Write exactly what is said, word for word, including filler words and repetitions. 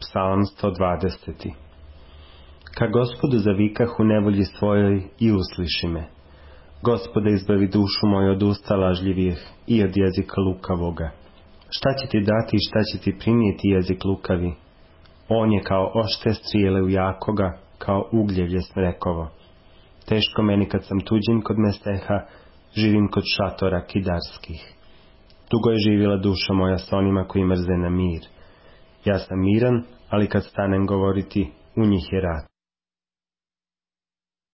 Psalam sto dvadeseti. Ka Gospodu zavikah u nevolji svojoj i usliši me. Gospode, izbavi dušu moju od usta lažljivih i od jezika lukavoga. Šta će ti dati i šta će ti primijeti jezik lukavi? On je kao oštre strijele u jakoga, kao ugljevlje smrekovo. Teško meni kad sam tuđin kod Meseha, živim kod šatora kidarskih. Dugo je živjela duša moja s onima koji mrze na mir. Ja sam miran, ali kad stanem govoriti, u njih je rat.